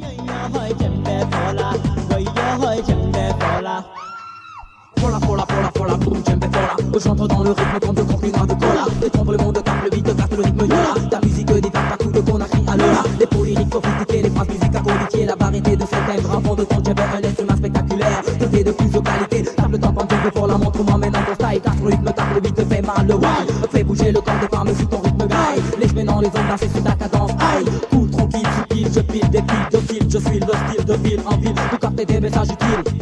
Fola, boum, djembé, fola. J'entre dans le rythme comme deux compliments de cola. Les tremblements de tape, le beat casse le rythme yola. Ta musique divine, ta coupe qu'on a cri à l'heure. Les polyriques sophistiqués, les phrases musiques codifiées. La variété de septembre, avant de ton djembé, un instrument spectaculaire. Doté de plus de qualité, tape le temps, djembé, fola. Montre-moi maintenant ton style, casse le rythme, tape le beat, fait mal le wine. Fais bouger le corps des femmes sur ton rythme graille. Les menant les hommes danser sur ta cadence aïe. Cool, tranquille, subtil, je pile des piles de fil. Je suis le style de ville en ville, pour capter des messages utiles.